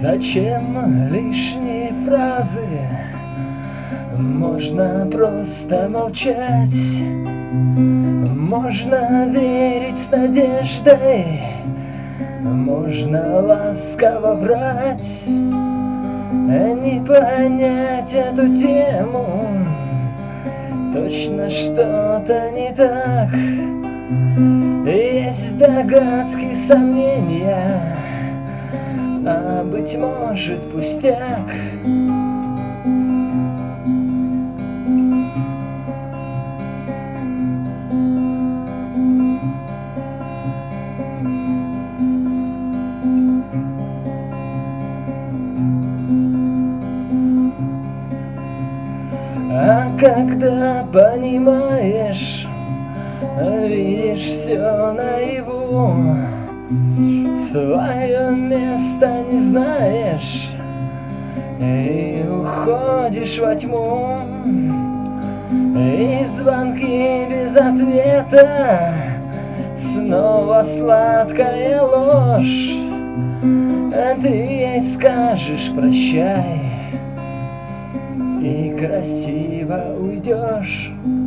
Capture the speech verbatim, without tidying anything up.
Зачем лишние фразы? Можно просто молчать. Можно верить с надеждой. Можно ласково врать. Не понять эту тему. Точно что-то не так. Есть догадки, сомнения, а быть может пустяк. А когда понимаешь, видишь все наяву, свое место не знаешь и уходишь во тьму. И звонки без ответа, снова сладкая ложь. Ты ей скажешь прощай и красиво уйдешь.